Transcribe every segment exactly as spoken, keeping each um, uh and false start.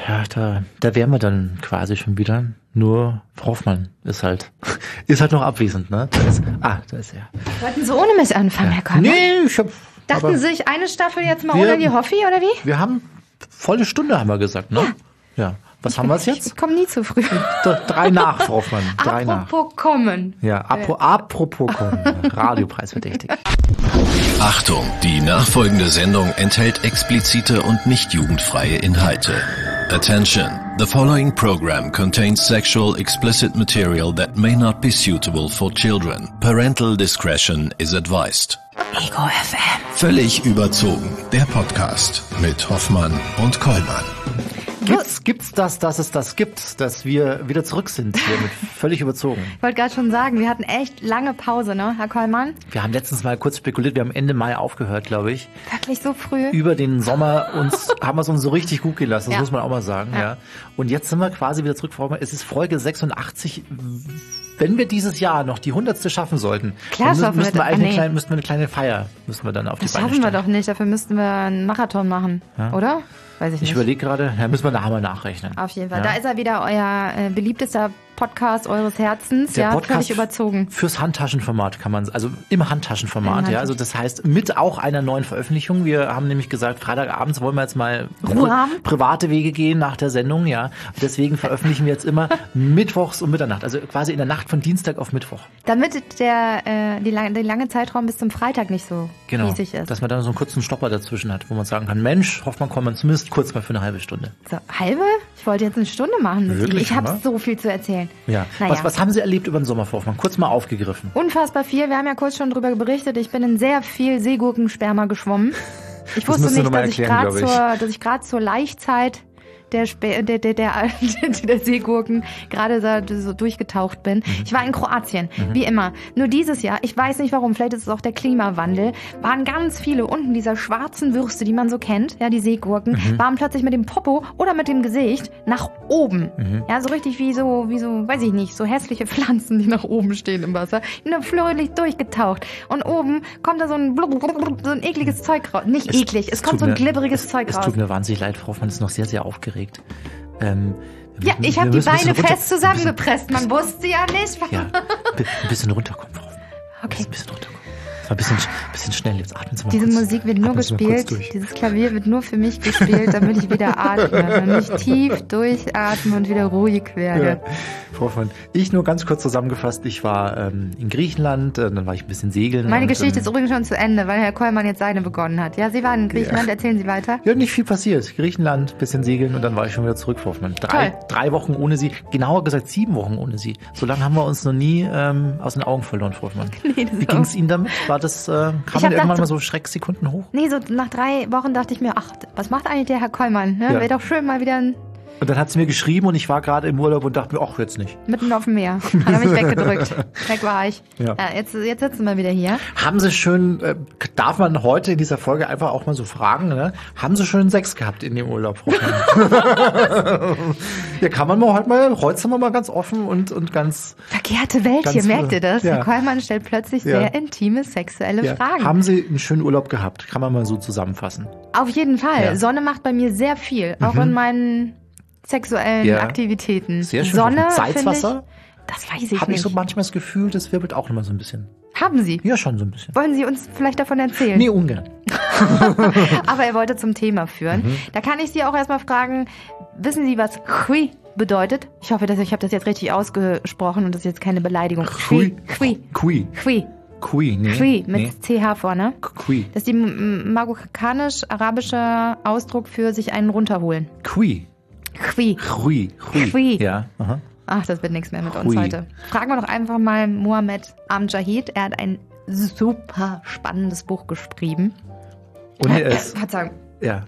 Ja, da, da wären wir dann quasi schon wieder. Nur Frau Hoffmann ist halt, ist halt noch abwesend, ne? Da ist, ah, da ist er. Wollten Sie ohne mich anfangen, ja. Herr Kollmann? Nee, ich hab... Dachten Sie sich eine Staffel jetzt mal wir, ohne die Hoffi, oder wie? Wir haben volle Stunde, haben wir gesagt, ne? Ja. ja. Was haben wir jetzt? Ich komme nie zu früh. Drei nach, Frau Hoffmann. Drei apropos nach. kommen. Ja, apro, apropos kommen. Radiopreisverdächtig. Achtung, die nachfolgende Sendung enthält explizite und nicht jugendfreie Inhalte. Attention, the following program contains sexual explicit material that may not be suitable for children. Parental discretion is advised. Ego F M. Völlig überzogen, der Podcast mit Hoffmann und Kollmann. Gibt's, gibt's das, dass es das gibt, dass wir wieder zurück sind hier mit völlig überzogen? Ich wollte gerade schon sagen, wir hatten echt lange Pause, ne, Herr Kollmann? Wir haben letztens mal kurz spekuliert, wir haben Ende Mai aufgehört, glaube ich. Wirklich so früh? Über den Sommer uns haben wir es uns so richtig gut gelassen, das ja. muss man auch mal sagen. Ja. ja. Und jetzt sind wir quasi wieder zurück, Frau Hoffmann. Es ist Folge sechsundachtzig. Wenn wir dieses Jahr noch die hundertste schaffen sollten, Klar, dann müssen, müssen, wir ah, eine nee. kleine, müssen wir eine kleine Feier müssen wir dann auf das die Beine stellen. Das stellen. schaffen wir doch nicht, dafür müssten wir einen Marathon machen, ja. oder? Weiß ich nicht. Ich überlege gerade, da müssen wir nachher mal nachrechnen. Auf jeden Fall. Ja. Da ist er wieder, euer äh, beliebtester Podcast eures Herzens. Der ja, Podcast völlig überzogen. Fürs Handtaschenformat kann man, also im Handtaschenformat, Handtaschen. ja. Also das heißt, mit auch einer neuen Veröffentlichung. Wir haben nämlich gesagt, Freitagabends wollen wir jetzt mal Ruhe haben. private Wege gehen nach der Sendung, ja. Und deswegen veröffentlichen wir jetzt immer mittwochs um Mitternacht, also quasi in der Nacht von Dienstag auf Mittwoch. Damit der, äh, die lange, der lange Zeitraum bis zum Freitag nicht so genau, riesig ist. Dass man dann so einen kurzen Stopper dazwischen hat, wo man sagen kann, Mensch, Hoffmann, kommt man zumindest kurz mal für eine halbe Stunde. So, halbe? Ich wollte jetzt eine Stunde machen. Wirklich, ich habe oder? so viel zu erzählen. Ja. Naja. Was, was haben Sie erlebt über den Sommer, Frau Hoffmann? Kurz mal aufgegriffen. Unfassbar viel. Wir haben ja kurz schon drüber berichtet. Ich bin in sehr viel Seegurkensperma geschwommen. Ich Das wusste nicht, dass erklären, ich gerade ich. zur, dass ich gerade zur Laichzeit der, Spe der, der, der, der Seegurken gerade so durchgetaucht bin. Mhm. Ich war in Kroatien, mhm. wie immer. Nur dieses Jahr, ich weiß nicht warum, vielleicht ist es auch der Klimawandel, waren ganz viele unten dieser schwarzen Würste, die man so kennt, ja, die Seegurken, mhm. waren plötzlich mit dem Popo oder mit dem Gesicht nach oben. Mhm. Ja, so richtig wie so, wie so, weiß ich nicht, so hässliche Pflanzen, die nach oben stehen im Wasser. Nur fröhlich durchgetaucht. Und oben kommt da so ein, so ein ekliges Zeug raus. Nicht es, eklig, es, es kommt so ein glibberiges es, Zeug es raus. Es tut mir wahnsinnig leid, Frau Hoffmann ist noch sehr, sehr aufgeregt. Ähm, ja, müssen, ich habe die Beine runter, fest zusammengepresst. Man wusste ja nicht. Ja, ein bisschen runterkommen, Frau Hoffmann. Okay. Ein bisschen runterkommen. Ein bisschen, bisschen schnell, jetzt atmen Sie mal Diese kurz. Musik wird nur gespielt, dieses Klavier wird nur für mich gespielt, damit ich wieder atme, damit ich tief durchatme und wieder ruhig werde. Ja. Frau Hoffmann, ich nur ganz kurz zusammengefasst, ich war ähm, in Griechenland, äh, dann war ich ein bisschen segeln. Meine und, Geschichte ähm, ist übrigens schon zu Ende, weil Herr Kollmann jetzt seine begonnen hat. Ja, Sie waren in Griechenland, ja. Erzählen Sie weiter. Ja, nicht viel passiert. Griechenland, bisschen segeln und dann war ich schon wieder zurück, Frau Hoffmann. Drei, drei Wochen ohne Sie, genauer gesagt sieben Wochen ohne Sie. So lange haben wir uns noch nie ähm, aus den Augen verloren, Frau Hoffmann. Nee, Wie ging es Ihnen damit? War das... Äh, Kam man irgendwann gedacht, mal so Schrecksekunden hoch? Nee, so nach drei Wochen dachte ich mir, ach, was macht eigentlich der Herr Kollmann? Ne? Ja. Wäre doch schön mal wieder ein... Und dann hat sie mir geschrieben und ich war gerade im Urlaub und dachte mir, ach, jetzt nicht. Mitten auf dem Meer. Hat er mich weggedrückt. Weg war ich. Ja. Ja, jetzt, jetzt sitzen wir wieder hier. Haben Sie schön, äh, darf man heute in dieser Folge einfach auch mal so fragen, ne? Haben Sie schön Sex gehabt in dem Urlaub, Frau Hoffmann? Ja, kann man mal heute mal, heute sind wir mal ganz offen und, und ganz... Verkehrte Welt ganz, hier, merkt ihr das? Ja. Herr Kollmann stellt plötzlich ja. sehr intime sexuelle ja. Fragen. Haben Sie einen schönen Urlaub gehabt? Kann man mal so zusammenfassen. Auf jeden Fall. Ja. Sonne macht bei mir sehr viel, auch mhm. in meinen sexuellen ja. Aktivitäten. Sehr schön. Sonne, Salzwasser? Ich, das weiß ich Hab nicht. Habe ich so manchmal das Gefühl, das wirbelt auch immer so ein bisschen. Haben Sie? Ja, schon so ein bisschen. Wollen Sie uns vielleicht davon erzählen? Nee, ungern. Aber er wollte zum Thema führen. Mhm. Da kann ich Sie auch erstmal fragen, wissen Sie, was Chui bedeutet? Ich hoffe, dass ich habe das jetzt richtig ausgesprochen und das ist jetzt keine Beleidigung. Chui. Chui. Chui. Chui. Chui, nee. Chui, mit nee. C H vorne. Chui. Das ist die marokkanisch-arabische Ausdruck für sich einen runterholen. Chui. Chui. Chui. Chui. Ja, aha. Ach, das wird nichts mehr mit Chui. uns heute. Fragen wir doch einfach mal Mohammed Amjahid. Er hat ein super spannendes Buch geschrieben. Und er ist... Verzeihung. Ja.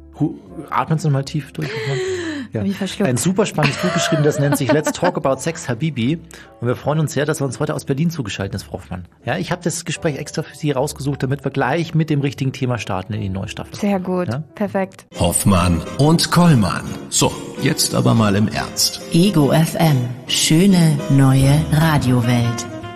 Atmen Sie mal tief durch. Ja. Hab ich verschluckt. Ein super spannendes Buch geschrieben, das nennt sich Let's Talk About Sex, Habibi. Und wir freuen uns sehr, dass er uns heute aus Berlin zugeschaltet ist, Frau Hoffmann. Ja, ich habe das Gespräch extra für Sie rausgesucht, damit wir gleich mit dem richtigen Thema starten in die neue Staffel. Sehr gut, ja? Perfekt. Hoffmann und Kollmann. So, jetzt aber mal im Ernst. Ego F M. Schöne neue Radiowelt.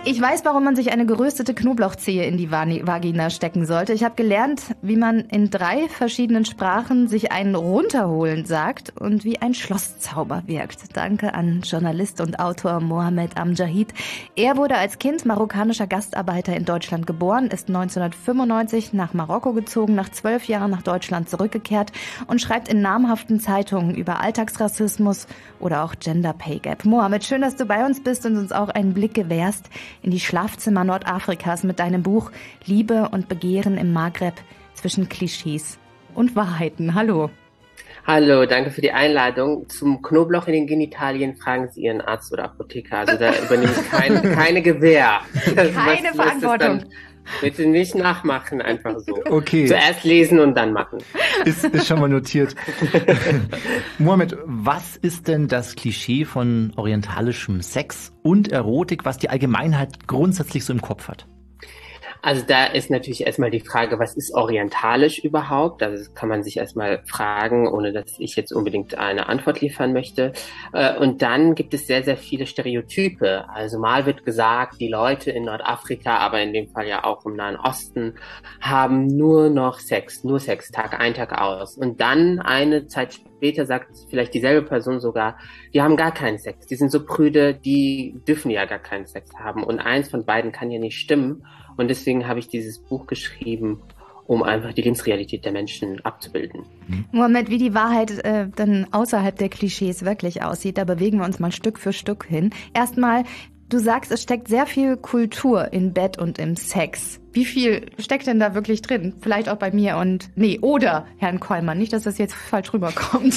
Ich weiß, warum man sich eine geröstete Knoblauchzehe in die Vagina stecken sollte. Ich habe gelernt, wie man in drei verschiedenen Sprachen sich einen runterholen sagt und wie ein Schlosszauber wirkt. Danke an Journalist und Autor Mohamed Amjahid. Er wurde als Kind marokkanischer Gastarbeiter in Deutschland geboren, ist neunzehnhundertfünfundneunzig nach Marokko gezogen, nach zwölf Jahren nach Deutschland zurückgekehrt und schreibt in namhaften Zeitungen über Alltagsrassismus oder auch Gender Pay Gap. Mohamed, schön, dass du bei uns bist und uns auch einen Blick gewährst in die Schlafzimmer Nordafrikas mit deinem Buch Liebe und Begehren im Maghreb zwischen Klischees und Wahrheiten. Hallo. Hallo, danke für die Einladung. Zum Knoblauch in den Genitalien fragen Sie Ihren Arzt oder Apotheker. Also da übernehme ich kein, keine Gewähr. Keine was, Verantwortung. Was bitte nicht nachmachen, einfach so. Okay. Zuerst lesen und dann machen. Ist, ist schon mal notiert. Mohamed, was ist denn das Klischee von orientalischem Sex und Erotik, was die Allgemeinheit grundsätzlich so im Kopf hat? Also da ist natürlich erstmal die Frage, was ist orientalisch überhaupt? Also das kann man sich erstmal fragen, ohne dass ich jetzt unbedingt eine Antwort liefern möchte. Und dann gibt es sehr, sehr viele Stereotype. Also mal wird gesagt, die Leute in Nordafrika, aber in dem Fall ja auch im Nahen Osten, haben nur noch Sex, nur Sex, Tag ein, Tag aus. Und dann eine Zeit später sagt vielleicht dieselbe Person sogar, die haben gar keinen Sex. Die sind so prüde, die dürfen ja gar keinen Sex haben. Und eins von beiden kann ja nicht stimmen. Und deswegen habe ich dieses Buch geschrieben, um einfach die Lebensrealität der Menschen abzubilden. Mohamed, wie die Wahrheit äh, dann außerhalb der Klischees wirklich aussieht, da bewegen wir uns mal Stück für Stück hin. Erstmal, du sagst, es steckt sehr viel Kultur in Bett und im Sex. Wie viel steckt denn da wirklich drin? Vielleicht auch bei mir und, nee, oder Herrn Kollmann. Nicht, dass das jetzt falsch rüberkommt.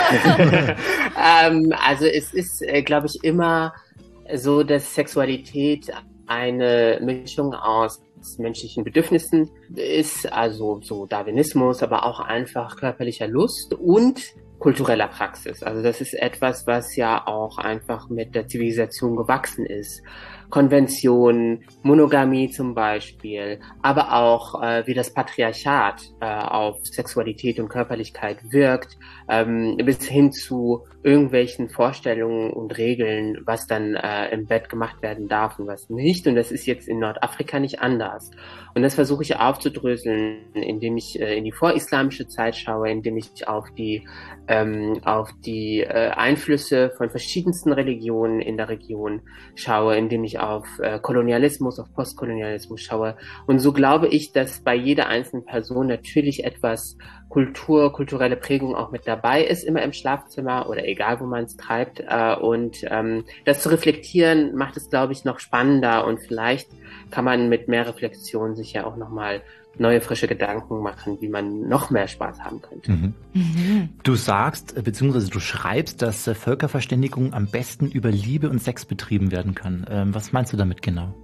ähm, also es ist, äh, glaube ich, immer so, dass Sexualität eine Mischung aus menschlichen Bedürfnissen ist, also so Darwinismus, aber auch einfach körperlicher Lust und kultureller Praxis. Also das ist etwas, was ja auch einfach mit der Zivilisation gewachsen ist. Konventionen, Monogamie zum Beispiel, aber auch äh, wie das Patriarchat äh, auf Sexualität und Körperlichkeit wirkt, ähm, bis hin zu irgendwelchen Vorstellungen und Regeln, was dann äh, im Bett gemacht werden darf und was nicht. Und das ist jetzt in Nordafrika nicht anders. Und das versuche ich aufzudröseln, indem ich äh, in die vorislamische Zeit schaue, indem ich auf die ähm, auf die äh, Einflüsse von verschiedensten Religionen in der Region schaue, indem ich auf äh, Kolonialismus, auf Postkolonialismus schaue. Und so glaube ich, dass bei jeder einzelnen Person natürlich etwas Kultur, kulturelle Prägung auch mit dabei ist, immer im Schlafzimmer oder egal, wo man es treibt. Äh, und ähm, das zu reflektieren, macht es, glaube ich, noch spannender und vielleicht kann man mit mehr Reflexion sich ja auch nochmal neue, frische Gedanken machen, wie man noch mehr Spaß haben könnte. Mhm. Mhm. Du sagst, beziehungsweise du schreibst, dass Völkerverständigung am besten über Liebe und Sex betrieben werden kann. Ähm, was meinst du damit genau?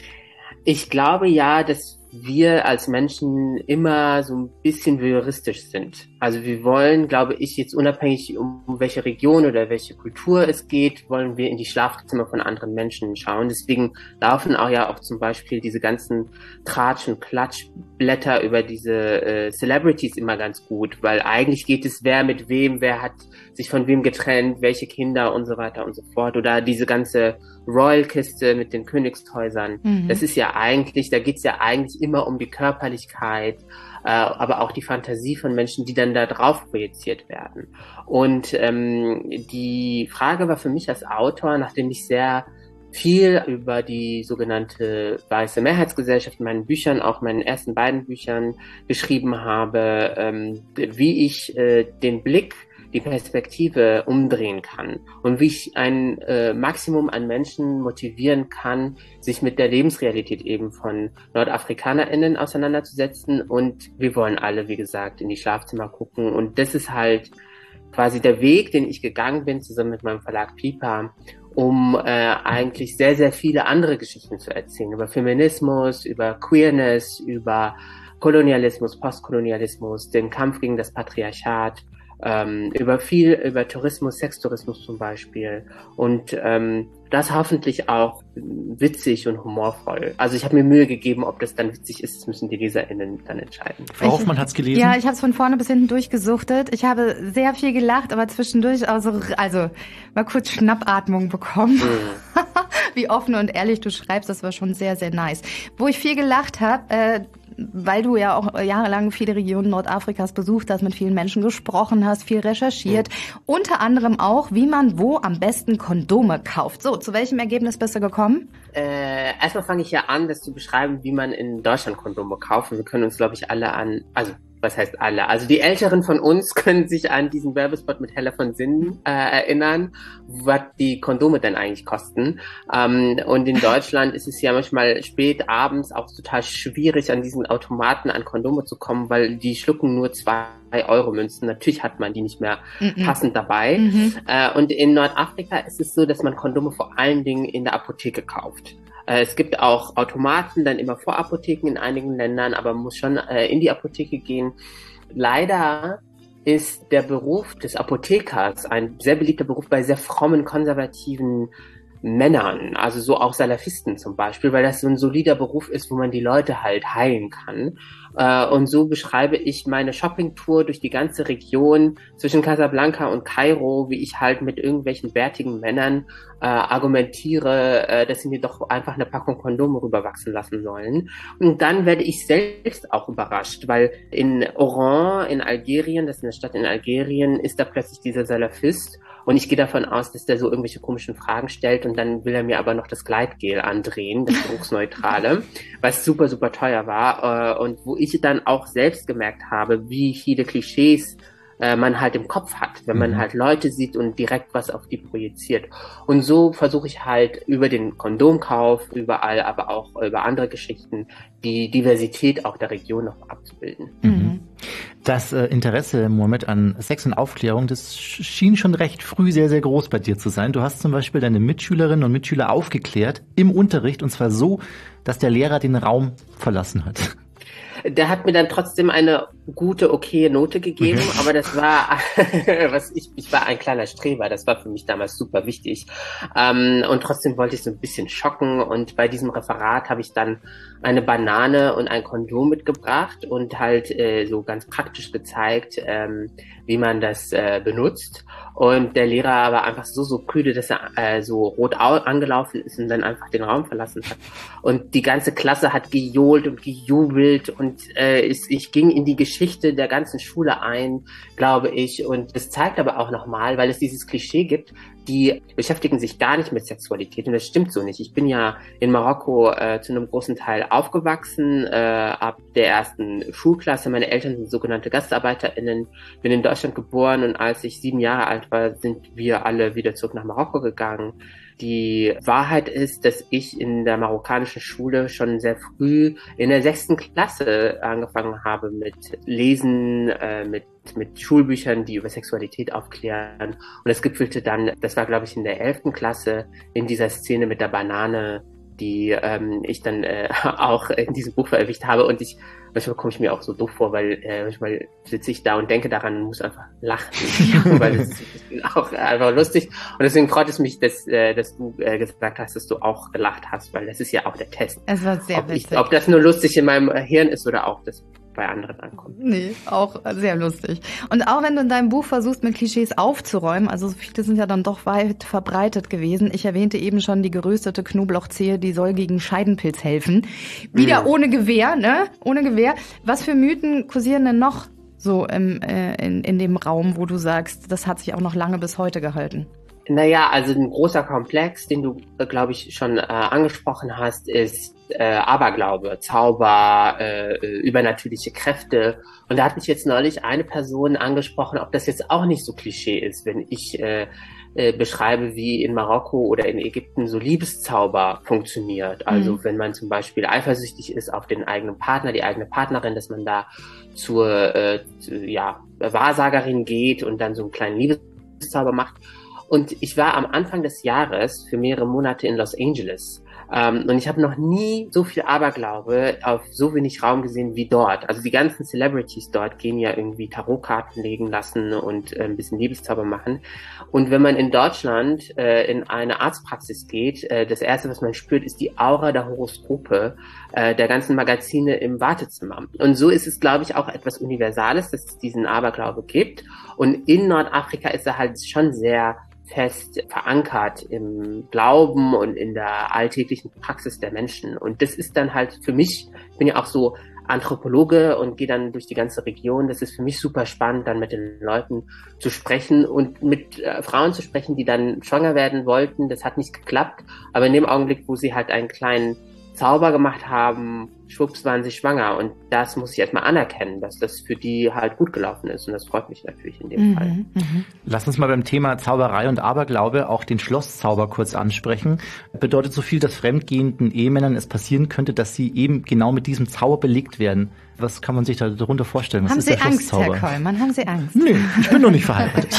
Ich glaube ja, dass wir als Menschen immer so ein bisschen voyeuristisch sind. Also wir wollen, glaube ich, jetzt unabhängig um welche Region oder welche Kultur es geht, wollen wir in die Schlafzimmer von anderen Menschen schauen. Deswegen laufen auch ja auch zum Beispiel diese ganzen Tratsch- und Klatschblätter über diese äh, Celebrities immer ganz gut, weil eigentlich geht es, wer mit wem, wer hat sich von wem getrennt, welche Kinder und so weiter und so fort. Oder diese ganze Royal-Kiste mit den Königshäusern. Mhm. Das ist ja eigentlich, da geht's ja eigentlich immer um die Körperlichkeit, äh, aber auch die Fantasie von Menschen, die dann da drauf projiziert werden. Und ähm, die Frage war für mich als Autor, nachdem ich sehr viel über die sogenannte weiße Mehrheitsgesellschaft in meinen Büchern, auch meinen ersten beiden Büchern geschrieben habe, ähm, wie ich äh, den Blick, die Perspektive umdrehen kann und wie ich ein äh, Maximum an Menschen motivieren kann, sich mit der Lebensrealität eben von NordafrikanerInnen auseinanderzusetzen. Und wir wollen alle, wie gesagt, in die Schlafzimmer gucken. Und das ist halt quasi der Weg, den ich gegangen bin, zusammen mit meinem Verlag Pipa, um äh, eigentlich sehr, sehr viele andere Geschichten zu erzählen. Über Feminismus, über Queerness, über Kolonialismus, Postkolonialismus, den Kampf gegen das Patriarchat, Ähm, über viel, über Tourismus, Sextourismus zum Beispiel und ähm, das hoffentlich auch witzig und humorvoll. Also ich habe mir Mühe gegeben, ob das dann witzig ist, das müssen die LeserInnen dann entscheiden. Frau Hoffmann hat's gelesen? Ja, ich habe es von vorne bis hinten durchgesuchtet. Ich habe sehr viel gelacht, aber zwischendurch auch so, also mal kurz Schnappatmung bekommen. Mhm. wie offen und ehrlich du schreibst, das war schon sehr, sehr nice. Wo ich viel gelacht habe, äh, weil du ja auch jahrelang viele Regionen Nordafrikas besucht hast, mit vielen Menschen gesprochen hast, viel recherchiert. Mhm. Unter anderem auch, wie man wo am besten Kondome kauft. So, zu welchem Ergebnis bist du gekommen? Äh, erstmal fange ich ja an, das zu beschreiben, wie man in Deutschland Kondome kauft. Und wir können uns, glaube ich, alle an, also was heißt alle? Also die Älteren von uns können sich an diesen Werbespot mit Hella von Sinnen äh, erinnern, was die Kondome denn eigentlich kosten. Ähm, und in Deutschland ist es ja manchmal spät abends auch total schwierig, an diesen Automaten an Kondome zu kommen, weil die schlucken nur zwei Euro Münzen. Natürlich hat man die nicht mehr mm-mm. passend dabei. Mm-hmm. Äh, und in Nordafrika ist es so, dass man Kondome vor allen Dingen in der Apotheke kauft. Es gibt auch Automaten, dann immer vor Apotheken in einigen Ländern, aber man muss schon äh, in die Apotheke gehen. Leider ist der Beruf des Apothekers ein sehr beliebter Beruf bei sehr frommen, konservativen Männern, also so auch Salafisten zum Beispiel, weil das so ein solider Beruf ist, wo man die Leute halt heilen kann. Äh, und so beschreibe ich meine Shoppingtour durch die ganze Region zwischen Casablanca und Kairo, wie ich halt mit irgendwelchen bärtigen Männern äh, argumentiere, äh, dass sie mir doch einfach eine Packung Kondome rüberwachsen lassen sollen. Und dann werde ich selbst auch überrascht, weil in Oran, in Algerien, das ist eine Stadt in Algerien, ist da plötzlich dieser Salafist. Und ich gehe davon aus, dass der so irgendwelche komischen Fragen stellt und dann will er mir aber noch das Gleitgel andrehen, das Geruchsneutrale, was super, super teuer war. Und wo ich dann auch selbst gemerkt habe, wie viele Klischees man halt im Kopf hat, wenn man halt Leute sieht und direkt was auf die projiziert. Und so versuche ich halt über den Kondomkauf, überall, aber auch über andere Geschichten, die Diversität auch der Region noch abzubilden. Mhm. Das äh, Interesse, Mohammed, an Sex und Aufklärung, das schien schon recht früh sehr, sehr groß bei dir zu sein. Du hast zum Beispiel deine Mitschülerinnen und Mitschüler aufgeklärt im Unterricht, und zwar so, dass der Lehrer den Raum verlassen hat. Der hat mir dann trotzdem eine gute, okaye Note gegeben, okay. aber das war, was ich, ich war ein kleiner Streber, das war für mich damals super wichtig. Ähm, und trotzdem wollte ich so ein bisschen schocken, und bei diesem Referat habe ich dann eine Banane und ein Kondom mitgebracht und halt äh, so ganz praktisch gezeigt, ähm, wie man das äh, benutzt. Und der Lehrer war einfach so, so prüde, dass er äh, so rot angelaufen ist und dann einfach den Raum verlassen hat. Und die ganze Klasse hat gejohlt und gejubelt, und äh, ich, ich ging in die Geschichte der ganzen Schule ein, glaube ich. Und das zeigt aber auch nochmal, weil es dieses Klischee gibt, die beschäftigen sich gar nicht mit Sexualität, und das stimmt so nicht. Ich bin ja in Marokko äh, zu einem großen Teil aufgewachsen, äh, ab der ersten Schulklasse. Meine Eltern sind sogenannte GastarbeiterInnen, bin in Deutschland geboren, und als ich sieben Jahre alt war, sind wir alle wieder zurück nach Marokko gegangen. Die Wahrheit ist, dass ich in der marokkanischen Schule schon sehr früh in der sechsten Klasse angefangen habe mit Lesen, äh, mit mit Schulbüchern, die über Sexualität aufklären. Und es gipfelte dann, das war glaube ich in der elften Klasse, in dieser Szene mit der Banane, die ähm, ich dann äh, auch in diesem Buch verewigt habe. Und ich manchmal komme ich mir auch so doof vor, weil äh, manchmal sitze ich da und denke daran und muss einfach lachen, weil es ist auch einfach lustig. Und deswegen freut es mich, dass, äh, dass du äh, gesagt hast, dass du auch gelacht hast, weil das ist ja auch der Test. Es war sehr ob, witzig. Ich, ob das nur lustig in meinem Hirn ist oder auch das bei anderen ankommt. Nee, auch sehr lustig. Und auch wenn du in deinem Buch versuchst, mit Klischees aufzuräumen, also viele sind ja dann doch weit verbreitet gewesen. Ich erwähnte eben schon die geröstete Knoblauchzehe, die soll gegen Scheidenpilz helfen. Wieder mhm. ohne Gewehr, ne? Ohne Gewehr. Was für Mythen kursieren denn noch so im, äh, in, in dem Raum, wo du sagst, das hat sich auch noch lange bis heute gehalten? Naja, also ein großer Komplex, den du, äh, glaube ich, schon äh, angesprochen hast, ist äh, Aberglaube, Zauber, äh, übernatürliche Kräfte. Und da hat mich jetzt neulich eine Person angesprochen, ob das jetzt auch nicht so Klischee ist, wenn ich äh, äh, beschreibe, wie in Marokko oder in Ägypten so Liebeszauber funktioniert. Also mhm. wenn man zum Beispiel eifersüchtig ist auf den eigenen Partner, die eigene Partnerin, dass man da zur äh, zu, ja, Wahrsagerin geht und dann so einen kleinen Liebeszauber macht. Und ich war am Anfang des Jahres für mehrere Monate in Los Angeles. Ähm, und ich habe noch nie so viel Aberglaube auf so wenig Raum gesehen wie dort. Also die ganzen Celebrities dort gehen ja irgendwie Tarotkarten legen lassen und äh, ein bisschen Liebeszauber machen. Und wenn man in Deutschland äh, in eine Arztpraxis geht, äh, das Erste, was man spürt, ist die Aura der Horoskope äh, der ganzen Magazine im Wartezimmer. Und so ist es, glaube ich, auch etwas Universales, dass es diesen Aberglaube gibt. Und in Nordafrika ist er halt schon sehr fest verankert im Glauben und in der alltäglichen Praxis der Menschen. Und das ist dann halt für mich, ich bin ja auch so Anthropologe und gehe dann durch die ganze Region. Das ist für mich super spannend, dann mit den Leuten zu sprechen und mit äh, Frauen zu sprechen, die dann schwanger werden wollten. Das hat nicht geklappt. Aber in dem Augenblick, wo sie halt einen kleinen Zauber gemacht haben, schwupps waren sie schwanger. Und das muss ich erstmal anerkennen, dass das für die halt gut gelaufen ist. Und das freut mich natürlich in dem mhm, Fall. Mhm. Lass uns mal beim Thema Zauberei und Aberglaube auch den Schlosszauber kurz ansprechen. Bedeutet so viel, dass fremdgehenden Ehemännern es passieren könnte, dass sie eben genau mit diesem Zauber belegt werden. Was kann man sich da darunter vorstellen? Was haben ist Sie der Angst, Schlosszauber? Herr Kollmann? Haben Sie Angst? Nee, ich bin noch nicht verheiratet.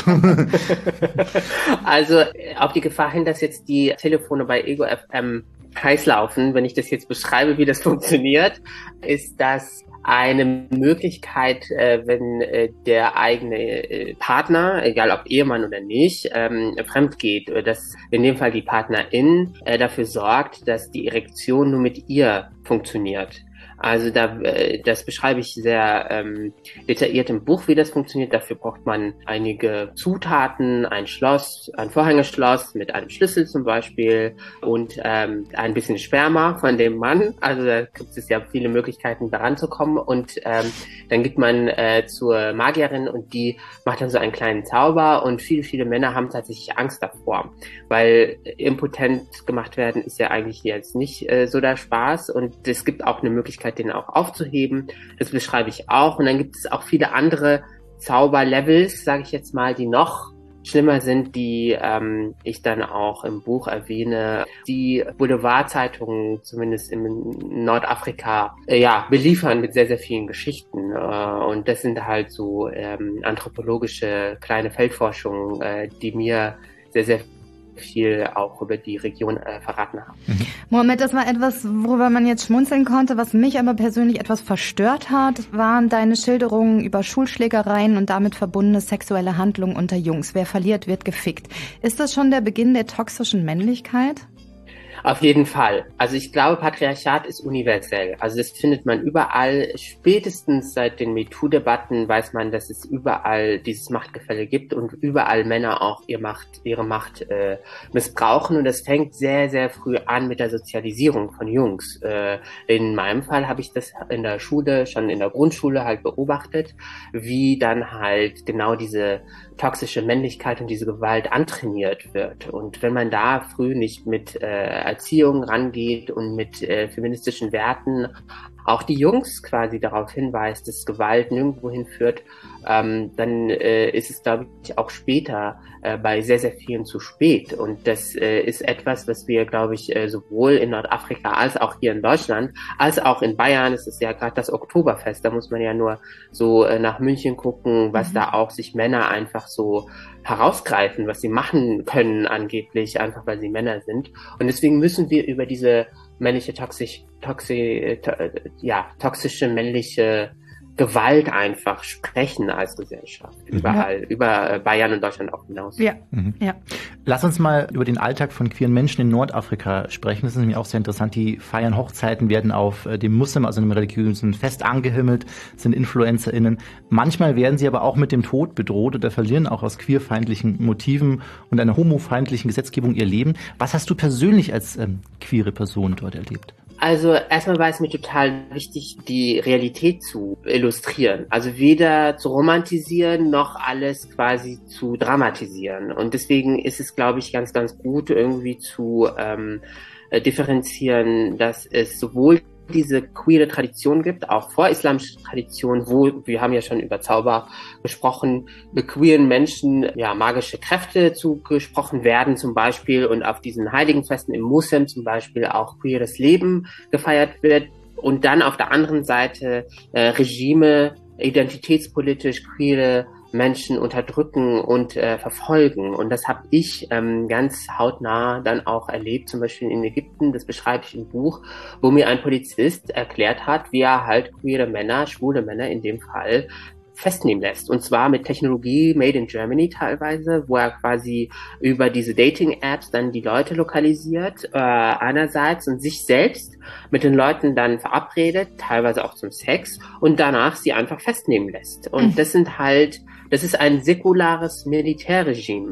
Also auf die Gefahr hin, dass jetzt die Telefone bei Ego F M heiß laufen, wenn ich das jetzt beschreibe, wie das funktioniert, ist das eine Möglichkeit, äh, wenn äh, der eigene äh, Partner, egal ob Ehemann oder nicht, ähm, fremd geht, oder dass in dem Fall die Partnerin äh, dafür sorgt, dass die Erektion nur mit ihr funktioniert. Also da, das beschreibe ich sehr ähm, detailliert im Buch, wie das funktioniert. Dafür braucht man einige Zutaten, ein Schloss, ein Vorhängeschloss mit einem Schlüssel zum Beispiel und ähm, ein bisschen Sperma von dem Mann. Also da gibt es ja viele Möglichkeiten, daran zu kommen. Und ähm, dann geht man äh, zur Magierin und die macht dann so einen kleinen Zauber. Und viele, viele Männer haben tatsächlich Angst davor, weil impotent gemacht werden ist ja eigentlich jetzt nicht äh, so der Spaß. Und es gibt auch eine Möglichkeit, den auch aufzuheben. Das beschreibe ich auch. Und dann gibt es auch viele andere Zauberlevels, sage ich jetzt mal, die noch schlimmer sind, die ähm, ich dann auch im Buch erwähne. Die Boulevardzeitungen, zumindest in Nordafrika, äh, ja, beliefern mit sehr, sehr vielen Geschichten. Äh, und das sind halt so ähm, anthropologische kleine Feldforschungen, äh, die mir sehr, sehr viel auch über die Region äh, verraten haben. Mhm. Mohammed, das war etwas, worüber man jetzt schmunzeln konnte. Was mich aber persönlich etwas verstört hat, waren deine Schilderungen über Schulschlägereien und damit verbundene sexuelle Handlungen unter Jungs. Wer verliert, wird gefickt. Ist das schon der Beginn der toxischen Männlichkeit? Auf jeden Fall. Also ich glaube, Patriarchat ist universell. Also das findet man überall. Spätestens seit den MeToo-Debatten weiß man, dass es überall dieses Machtgefälle gibt und überall Männer auch ihre Macht, ihre Macht äh, missbrauchen. Und das fängt sehr, sehr früh an mit der Sozialisierung von Jungs. Äh, in meinem Fall habe ich das in der Schule, schon in der Grundschule halt beobachtet, wie dann halt genau diese toxische Männlichkeit und diese Gewalt antrainiert wird. Und wenn man da früh nicht mit äh, Erziehung rangeht und mit äh, feministischen Werten auch die Jungs quasi darauf hinweist, dass Gewalt nirgendwo hinführt, ähm, dann äh, ist es, glaube ich, auch später äh, bei sehr, sehr vielen zu spät. Und das äh, ist etwas, was wir, glaube ich, äh, sowohl in Nordafrika als auch hier in Deutschland, als auch in Bayern, es ist ja gerade das Oktoberfest, da muss man ja nur so äh, nach München gucken, was mhm. da auch sich Männer einfach so herausgreifen, was sie machen können angeblich, einfach weil sie Männer sind. Und deswegen müssen wir über diese männliche toxisch, toxi, to, ja, toxische männliche Gewalt einfach sprechen als Gesellschaft. Überall, ja. über Bayern und Deutschland auch hinaus. Ja. Mhm. ja. Lass uns mal über den Alltag von queeren Menschen in Nordafrika sprechen. Das ist nämlich auch sehr interessant. Die feiern Hochzeiten, werden auf dem Muslim, also einem religiösen Fest angehimmelt, sind InfluencerInnen. Manchmal werden sie aber auch mit dem Tod bedroht oder verlieren auch aus queerfeindlichen Motiven und einer homofeindlichen Gesetzgebung ihr Leben. Was hast du persönlich als ähm, queere Person dort erlebt? Also erstmal war es mir total wichtig, die Realität zu illustrieren. Also weder zu romantisieren, noch alles quasi zu dramatisieren. Und deswegen ist es, glaube ich, ganz, ganz gut irgendwie zu ähm, differenzieren, dass es sowohl diese queere Tradition gibt, auch vorislamische Tradition, wo, wir haben ja schon über Zauber gesprochen, mit queeren Menschen ja magische Kräfte zugesprochen werden zum Beispiel und auf diesen heiligen Festen im Muslim zum Beispiel auch queeres Leben gefeiert wird und dann auf der anderen Seite äh, Regime identitätspolitisch queere Menschen unterdrücken und äh, verfolgen. Und das habe ich ähm, ganz hautnah dann auch erlebt, zum Beispiel in Ägypten, das beschreibe ich im Buch, wo mir ein Polizist erklärt hat, wie er halt queere Männer, schwule Männer in dem Fall, festnehmen lässt. Und zwar mit Technologie made in Germany teilweise, wo er quasi über diese Dating-Apps dann die Leute lokalisiert, äh, einerseits und sich selbst mit den Leuten dann verabredet, teilweise auch zum Sex und danach sie einfach festnehmen lässt. Und mhm. das sind halt, das ist ein säkulares Militärregime,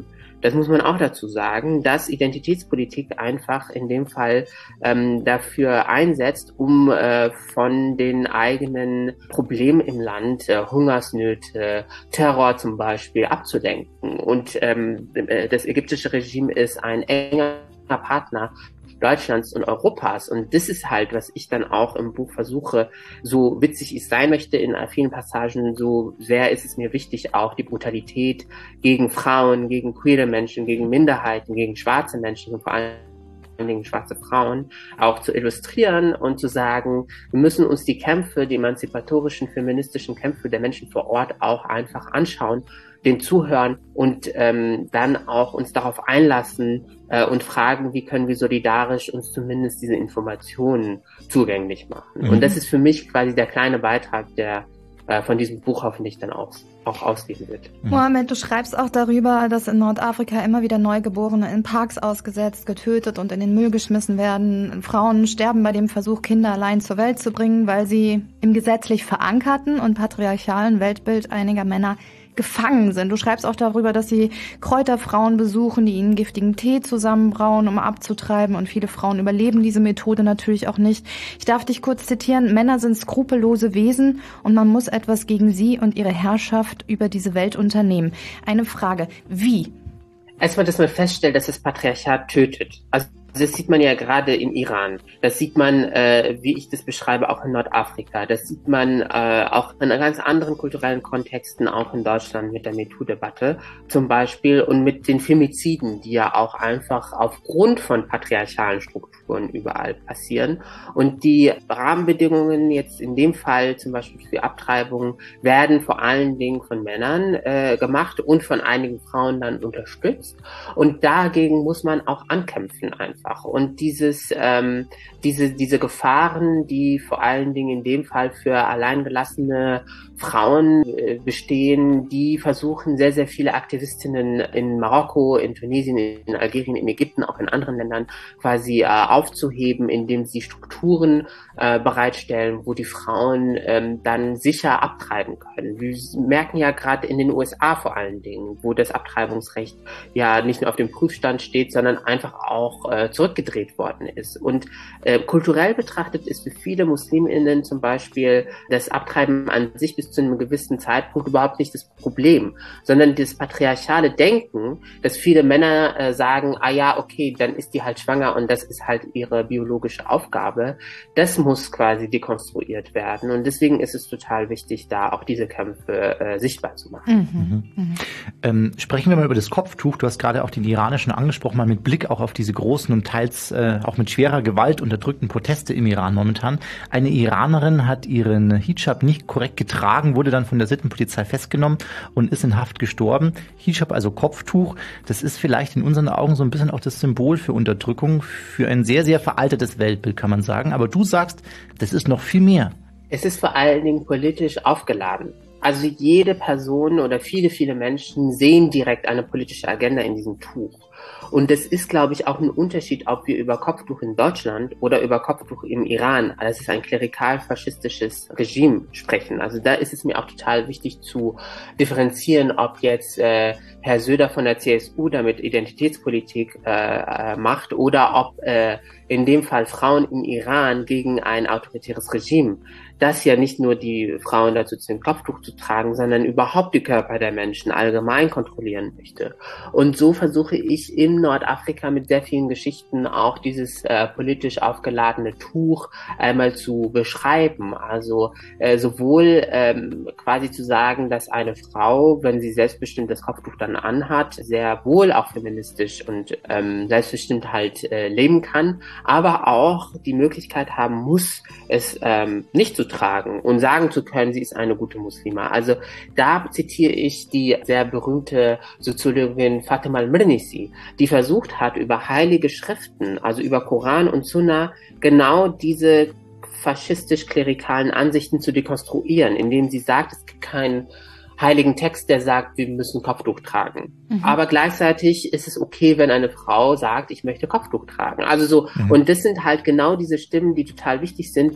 das muss man auch dazu sagen, dass Identitätspolitik einfach in dem Fall ähm, dafür einsetzt, um äh, von den eigenen Problemen im Land, äh, Hungersnöte, Terror zum Beispiel, abzulenken. Und ähm, das ägyptische Regime ist ein enger Partner Deutschlands und Europas. Und das ist halt, was ich dann auch im Buch versuche, so witzig ich sein möchte in vielen Passagen, so sehr ist es mir wichtig, auch die Brutalität gegen Frauen, gegen queere Menschen, gegen Minderheiten, gegen schwarze Menschen und vor allem Dingen schwarze Frauen auch zu illustrieren und zu sagen, wir müssen uns die Kämpfe, die emanzipatorischen, feministischen Kämpfe der Menschen vor Ort auch einfach anschauen, den zuhören und ähm, dann auch uns darauf einlassen äh, und fragen, wie können wir solidarisch uns zumindest diese Informationen zugänglich machen. Mhm. Und das ist für mich quasi der kleine Beitrag, der äh, von diesem Buch hoffentlich dann auch, auch ausgehen wird. Mhm. Mohammed, du schreibst auch darüber, dass in Nordafrika immer wieder Neugeborene in Parks ausgesetzt, getötet und in den Müll geschmissen werden. Frauen sterben bei dem Versuch, Kinder allein zur Welt zu bringen, weil sie im gesetzlich verankerten und patriarchalen Weltbild einiger Männer gefangen sind. Du schreibst auch darüber, dass sie Kräuterfrauen besuchen, die ihnen giftigen Tee zusammenbrauen, um abzutreiben, und viele Frauen überleben diese Methode natürlich auch nicht. Ich darf dich kurz zitieren: Männer sind skrupellose Wesen und man muss etwas gegen sie und ihre Herrschaft über diese Welt unternehmen. Eine Frage: Wie? Erstmal, dass man feststellt, dass das Patriarchat tötet. Also das sieht man ja gerade im Iran. Das sieht man, äh, wie ich das beschreibe, auch in Nordafrika. Das sieht man äh, auch in ganz anderen kulturellen Kontexten, auch in Deutschland mit der MeToo-Debatte zum Beispiel und mit den Femiziden, die ja auch einfach aufgrund von patriarchalen Strukturen überall passieren. Und die Rahmenbedingungen jetzt in dem Fall zum Beispiel für Abtreibungen werden vor allen Dingen von Männern äh, gemacht und von einigen Frauen dann unterstützt. Und dagegen muss man auch ankämpfen einfach. Und dieses, ähm, diese, diese Gefahren, die vor allen Dingen in dem Fall für alleingelassene Frauen äh, bestehen, die versuchen sehr, sehr viele Aktivistinnen in Marokko, in Tunesien, in Algerien, in Ägypten, auch in anderen Ländern quasi äh, aufzuheben, indem sie Strukturen äh, bereitstellen, wo die Frauen ähm, dann sicher abtreiben können. Wir merken ja gerade in den U S A vor allen Dingen, wo das Abtreibungsrecht ja nicht nur auf dem Prüfstand steht, sondern einfach auch äh, zurückgedreht worden ist. Und äh, kulturell betrachtet ist für viele MuslimInnen zum Beispiel das Abtreiben an sich bis zu einem gewissen Zeitpunkt überhaupt nicht das Problem, sondern das patriarchale Denken, dass viele Männer äh, sagen, ah ja, okay, dann ist die halt schwanger und das ist halt ihre biologische Aufgabe. Das muss quasi dekonstruiert werden. Und deswegen ist es total wichtig, da auch diese Kämpfe äh, sichtbar zu machen. Mhm. Mhm. Ähm, sprechen wir mal über das Kopftuch. Du hast gerade auch den iranischen angesprochen, mal mit Blick auch auf diese großen und teils äh, auch mit schwerer Gewalt unterdrückten Proteste im Iran momentan. Eine Iranerin hat ihren Hijab nicht korrekt getragen, wurde dann von der Sittenpolizei festgenommen und ist in Haft gestorben. Hijab, also Kopftuch, das ist vielleicht in unseren Augen so ein bisschen auch das Symbol für Unterdrückung, für ein sehr, sehr veraltetes Weltbild, kann man sagen. Aber du sagst, das ist noch viel mehr. Es ist vor allen Dingen politisch aufgeladen. Also jede Person oder viele, viele Menschen sehen direkt eine politische Agenda in diesem Tuch. Und das ist, glaube ich, auch ein Unterschied, ob wir über Kopftuch in Deutschland oder über Kopftuch im Iran, das ist ein klerikal-faschistisches Regime, sprechen. Also da ist es mir auch total wichtig zu differenzieren, ob jetzt äh, Herr Söder von der C S U damit Identitätspolitik äh, macht oder ob äh, in dem Fall Frauen im Iran gegen ein autoritäres Regime, das ja nicht nur die Frauen dazu zwingt, Kopftuch zu tragen, sondern überhaupt die Körper der Menschen allgemein kontrollieren möchte. Und so versuche ich in Nordafrika mit sehr vielen Geschichten auch dieses äh, politisch aufgeladene Tuch einmal zu beschreiben. Also äh, sowohl ähm, quasi zu sagen, dass eine Frau, wenn sie selbstbestimmt das Kopftuch dann anhat, sehr wohl auch feministisch und ähm, selbstbestimmt halt äh, leben kann, aber auch die Möglichkeit haben muss, es ähm, nicht zu tragen und sagen zu können, sie ist eine gute Muslima. Also da zitiere ich die sehr berühmte Soziologin Fatima al-Mirnisi, die versucht hat, über heilige Schriften, also über Koran und Sunna, genau diese faschistisch-klerikalen Ansichten zu dekonstruieren, indem sie sagt, es gibt keinen heiligen Text, der sagt, wir müssen Kopftuch tragen. Mhm. Aber gleichzeitig ist es okay, wenn eine Frau sagt, ich möchte Kopftuch tragen. Also so, mhm. Und das sind halt genau diese Stimmen, die total wichtig sind, weil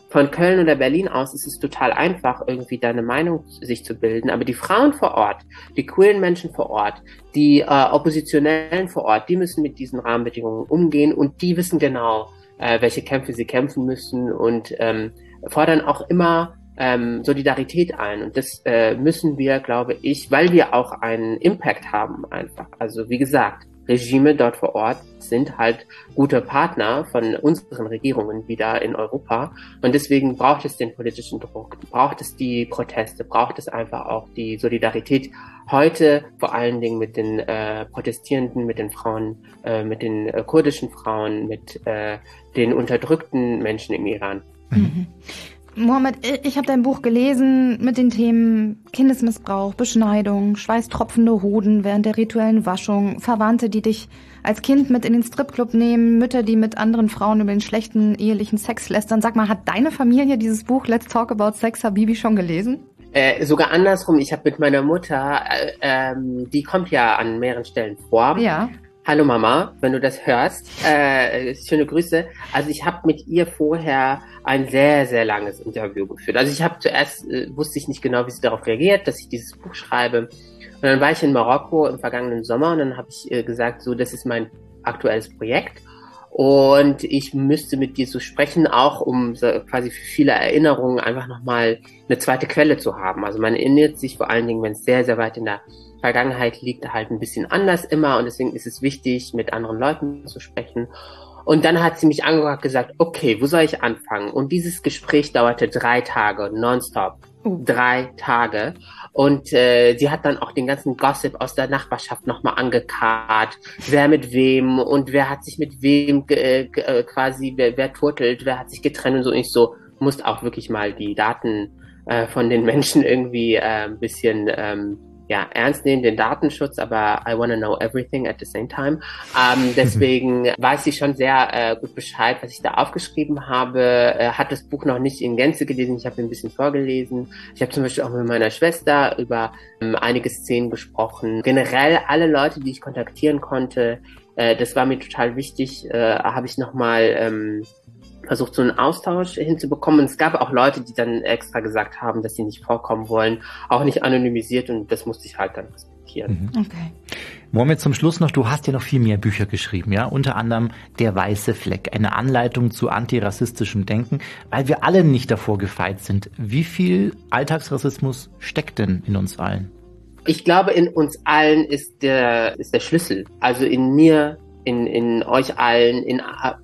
von Köln oder Berlin aus ist es total einfach, irgendwie deine Meinung sich zu bilden. Aber die Frauen vor Ort, die queeren Menschen vor Ort, die äh, Oppositionellen vor Ort, die müssen mit diesen Rahmenbedingungen umgehen und die wissen genau, äh, welche Kämpfe sie kämpfen müssen und ähm, fordern auch immer ähm, Solidarität ein. Und das äh, müssen wir, glaube ich, weil wir auch einen Impact haben einfach. Also wie gesagt, Regime dort vor Ort sind halt gute Partner von unseren Regierungen wieder in Europa. Und deswegen braucht es den politischen Druck, braucht es die Proteste, braucht es einfach auch die Solidarität heute, vor allen Dingen mit den äh, Protestierenden, mit den Frauen, äh, mit den äh, kurdischen Frauen, mit äh, den unterdrückten Menschen im Iran. Mhm. Mohammed, ich habe dein Buch gelesen mit den Themen Kindesmissbrauch, Beschneidung, schweißtropfende Hoden während der rituellen Waschung, Verwandte, die dich als Kind mit in den Stripclub nehmen, Mütter, die mit anderen Frauen über den schlechten ehelichen Sex lästern. Sag mal, hat deine Familie dieses Buch Let's Talk About Sex Habibi schon gelesen? Äh, sogar andersrum, ich habe mit meiner Mutter, äh, ähm, die kommt ja an mehreren Stellen vor. Ja. Hallo Mama, wenn du das hörst, äh, schöne Grüße. Also ich habe mit ihr vorher ein sehr, sehr langes Interview geführt. Also ich habe zuerst, äh, wusste ich nicht genau, wie sie darauf reagiert, dass ich dieses Buch schreibe. Und dann war ich in Marokko im vergangenen Sommer und dann habe ich äh, gesagt, so, das ist mein aktuelles Projekt. Und ich müsste mit dir so sprechen, auch um so quasi für viele Erinnerungen einfach nochmal eine zweite Quelle zu haben. Also man erinnert sich vor allen Dingen, wenn es sehr, sehr weit in der Vergangenheit liegt, halt ein bisschen anders immer und deswegen ist es wichtig, mit anderen Leuten zu sprechen. Und dann hat sie mich angeguckt und gesagt, okay, wo soll ich anfangen? Und dieses Gespräch dauerte drei Tage, nonstop. Uh. Drei Tage. Und äh, sie hat dann auch den ganzen Gossip aus der Nachbarschaft nochmal angekarrt, wer mit wem und wer hat sich mit wem äh, äh, quasi, wer, wer turtelt, wer hat sich getrennt und so. Und ich so, musst auch wirklich mal die Daten äh, von den Menschen irgendwie äh, ein bisschen ähm, ja, ernst nehmen, den Datenschutz, aber I wanna know everything at the same time. Ähm, deswegen weiß ich schon sehr äh, gut Bescheid, was ich da aufgeschrieben habe. Äh, hat das Buch noch nicht in Gänze gelesen, ich habe ein bisschen vorgelesen. Ich habe zum Beispiel auch mit meiner Schwester über ähm, einige Szenen gesprochen. Generell alle Leute, die ich kontaktieren konnte, äh, das war mir total wichtig, äh, habe ich nochmal ähm, versucht, so einen Austausch hinzubekommen. Und es gab auch Leute, die dann extra gesagt haben, dass sie nicht vorkommen wollen, auch nicht anonymisiert und das musste ich halt dann respektieren. Mhm. Okay. Mohammed, zum Schluss noch, du hast ja noch viel mehr Bücher geschrieben, ja, unter anderem Der weiße Fleck, eine Anleitung zu antirassistischem Denken, weil wir alle nicht davor gefeit sind. Wie viel Alltagsrassismus steckt denn in uns allen? Ich glaube, in uns allen ist der, ist der Schlüssel. Also in mir, In, in euch allen, in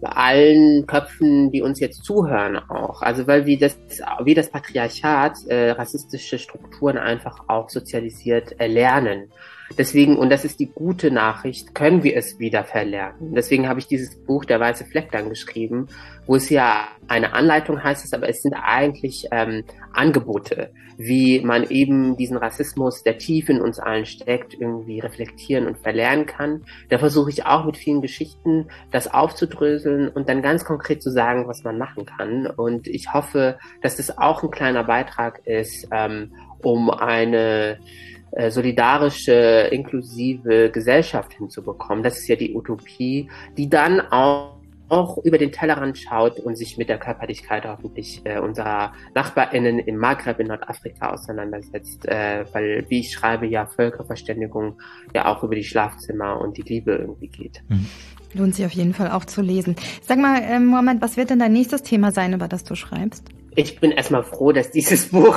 allen Köpfen, die uns jetzt zuhören auch. Also weil wie das, wie das Patriarchat äh, rassistische Strukturen einfach auch sozialisiert erlernen. Deswegen, und das ist die gute Nachricht, können wir es wieder verlernen. Deswegen habe ich dieses Buch Der weiße Fleck dann geschrieben, wo es ja eine Anleitung heißt, es, aber es sind eigentlich ähm, Angebote, wie man eben diesen Rassismus, der tief in uns allen steckt, irgendwie reflektieren und verlernen kann. Da versuche ich auch mit vielen Geschichten das aufzudröseln und dann ganz konkret zu sagen, was man machen kann. Und ich hoffe, dass das auch ein kleiner Beitrag ist, ähm, um eine äh, solidarische, inklusive Gesellschaft hinzubekommen. Das ist ja die Utopie, die dann auch auch über den Tellerrand schaut und sich mit der Körperlichkeit hoffentlich äh, unserer NachbarInnen im Maghreb in Nordafrika auseinandersetzt, äh, weil, wie ich schreibe, ja Völkerverständigung ja auch über die Schlafzimmer und die Liebe irgendwie geht. Mhm. Lohnt sich auf jeden Fall auch zu lesen. Sag mal, äh, Mohammed, was wird denn dein nächstes Thema sein, über das du schreibst? Ich bin erstmal froh, dass dieses Buch...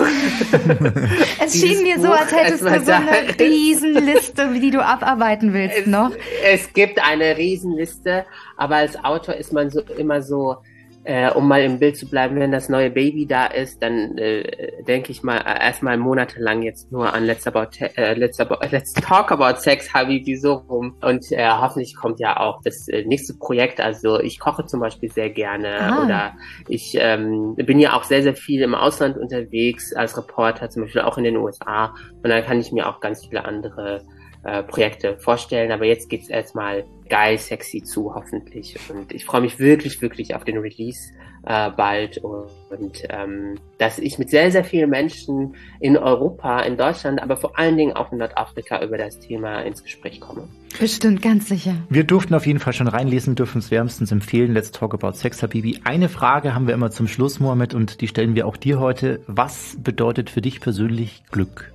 es schien mir so, als hättest du so eine Riesenliste, die du abarbeiten willst es, noch. Es gibt eine Riesenliste, aber als Autor ist man so immer so, äh, um mal im Bild zu bleiben, wenn das neue Baby da ist, dann äh, denke ich mal äh, erstmal monatelang jetzt nur an Let's, about, äh, let's, about, let's Talk About Sex Habibi so rum. Und äh, hoffentlich kommt ja auch das äh, nächste Projekt. Also ich koche zum Beispiel sehr gerne ah. oder ich ähm, bin ja auch sehr, sehr viel im Ausland unterwegs als Reporter, zum Beispiel auch in den U S A. Und dann kann ich mir auch ganz viele andere äh, Projekte vorstellen. Aber jetzt geht's erstmal geil, sexy zu, hoffentlich. Und ich freue mich wirklich, wirklich auf den Release äh, bald und, und ähm, dass ich mit sehr, sehr vielen Menschen in Europa, in Deutschland, aber vor allen Dingen auch in Nordafrika über das Thema ins Gespräch komme. Bestimmt, ganz sicher. Wir durften auf jeden Fall schon reinlesen, dürfen es wärmstens empfehlen. Let's talk about Sex, Habibi. Eine Frage haben wir immer zum Schluss, Mohammed, und die stellen wir auch dir heute. Was bedeutet für dich persönlich Glück?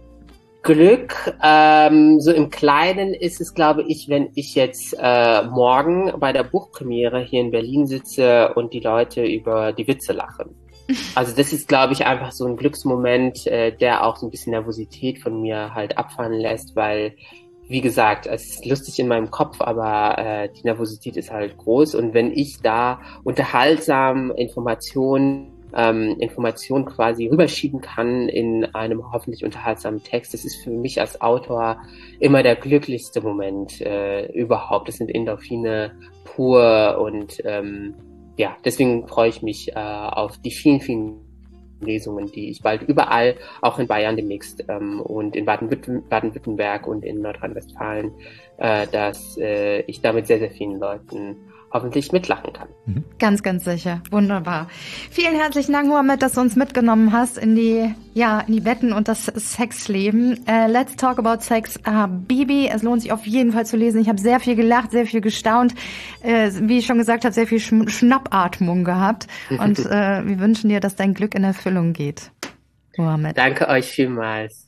Glück, ähm, so im Kleinen ist es, glaube ich, wenn ich jetzt äh, morgen bei der Buchpremiere hier in Berlin sitze und die Leute über die Witze lachen. Also das ist, glaube ich, einfach so ein Glücksmoment, äh, der auch so ein bisschen Nervosität von mir halt abfallen lässt, weil, wie gesagt, es ist lustig in meinem Kopf, aber äh, die Nervosität ist halt groß. Und wenn ich da unterhaltsam Informationen Ähm, Informationen quasi rüberschieben kann in einem hoffentlich unterhaltsamen Text. Das ist für mich als Autor immer der glücklichste Moment äh, überhaupt. Das sind Endorphine pur und ähm, ja, deswegen freue ich mich äh, auf die vielen, vielen Lesungen, die ich bald überall, auch in Bayern demnächst ähm, und in Baden-Württemberg, Baden-Württemberg und in Nordrhein-Westfalen, äh, dass äh, ich da mit sehr, sehr vielen Leuten hoffentlich mitlachen kann. Mhm. Ganz, ganz sicher. Wunderbar. Vielen herzlichen Dank, Mohammed, dass du uns mitgenommen hast in die, ja, in die Wetten und das Sexleben. Uh, let's talk about sex, Habibi. Es lohnt sich auf jeden Fall zu lesen. Ich habe sehr viel gelacht, sehr viel gestaunt. Äh, wie ich schon gesagt habe, sehr viel Sch- Schnappatmung gehabt. Und äh, wir wünschen dir, dass dein Glück in Erfüllung geht, Mohammed. Danke euch vielmals.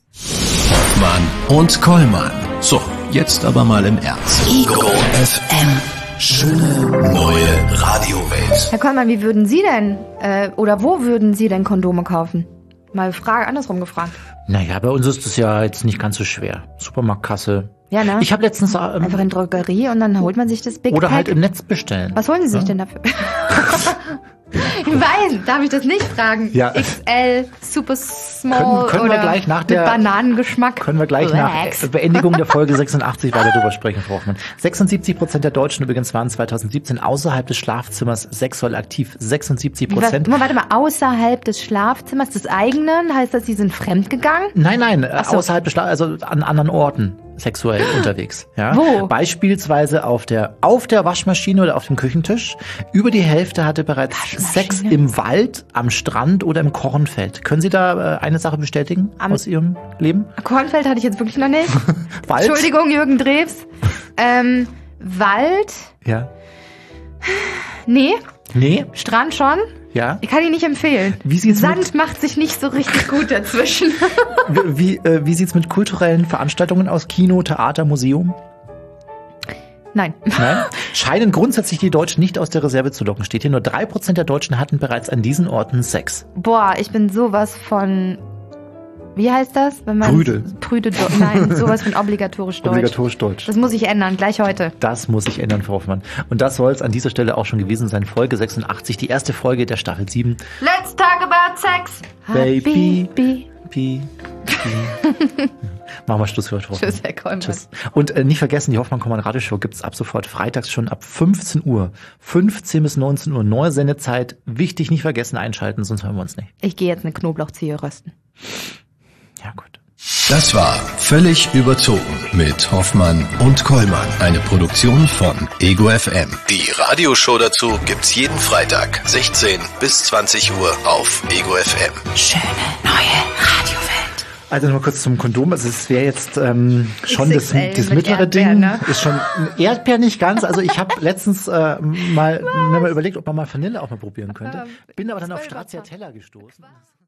Hoffmann und Kollmann. So, jetzt aber mal im Ernst. Ego F M. Schöne neue Radiowelt. Herr Kollmann, wie würden Sie denn, äh, oder wo würden Sie denn Kondome kaufen? Mal Frage, andersrum gefragt. Naja, bei uns ist es ja jetzt nicht ganz so schwer. Supermarktkasse. Ja, ne? Ich habe letztens... Ähm, Einfach in Drogerie und dann holt man sich das Big Oder Pack. halt im Netz bestellen. Was holen Sie sich ja? denn dafür? Ich weiß, darf ich das nicht fragen? Ja. X L, Super Small können, können oder wir gleich nach der, mit Bananengeschmack? Können wir gleich Relax. Nach Beendigung der Folge sechsundachtzig weiter drüber sprechen, Frau Hoffmann. sechsundsiebzig Prozent der Deutschen übrigens waren zweitausendsiebzehn außerhalb des Schlafzimmers sexuell aktiv. sechsundsiebzig Prozent. Warte mal, außerhalb des Schlafzimmers des eigenen? Heißt das, Sie sind fremdgegangen? Nein, nein, so. außerhalb des Schlafzimmers, also an anderen Orten sexuell unterwegs. Ja? Wo? Beispielsweise auf der, auf der Waschmaschine oder auf dem Küchentisch. Über die Hälfte hatte bereits Sex im Wald, am Strand oder im Kornfeld. Können Sie da äh, eine Sache bestätigen am aus Ihrem Leben? Kornfeld hatte ich jetzt wirklich noch nicht. Wald? Entschuldigung, Jürgen Drews. Ähm, Wald? Ja. Nee. Nee? Strand schon? Ja. Ich kann ihn nicht empfehlen. Wie sieht's Sand mit, macht sich nicht so richtig gut dazwischen. wie äh, wie sieht's mit kulturellen Veranstaltungen aus? Kino, Theater, Museum? Nein. Nein? Scheinen grundsätzlich die Deutschen nicht aus der Reserve zu locken. Steht hier, nur drei Prozent der Deutschen hatten bereits an diesen Orten Sex. Boah, ich bin sowas von... Wie heißt das? Wenn man Prüde. Prüde, nein, sowas von obligatorisch Deutsch. Obligatorisch Deutsch. Das muss ich ändern, gleich heute. Das muss ich ändern, Frau Hoffmann. Und das soll es an dieser Stelle auch schon gewesen sein. Folge sechsundachtzig, die erste Folge der Staffel sieben. Let's talk about sex. Baby. Baby. Pi. Machen wir Schluss für heute. Tschüss, Herr Kollmann. Tschüss. Und äh, nicht vergessen, die Hoffmann-Kollmann Radioshow gibt's ab sofort freitags schon ab fünfzehn Uhr. fünfzehn bis neunzehn Uhr, neue Sendezeit. Wichtig, nicht vergessen einschalten, sonst hören wir uns nicht. Ich gehe jetzt eine Knoblauchzehe rösten. Ja, gut. Das war Völlig überzogen mit Hoffmann und Kollmann. Eine Produktion von Ego F M. Die Radioshow dazu gibt's jeden Freitag, sechzehn bis zwanzig Uhr auf Ego F M. Schöne neue Radiowelt. Also nochmal kurz zum Kondom. Also es wäre jetzt ähm, schon das, das mittlere Erdbeer, Ding. Ne? Ist schon Erdbeer nicht ganz. Also ich habe letztens äh, mal, mal überlegt, ob man mal Vanille auch mal probieren könnte. Bin aber dann auf Stracciatella gestoßen.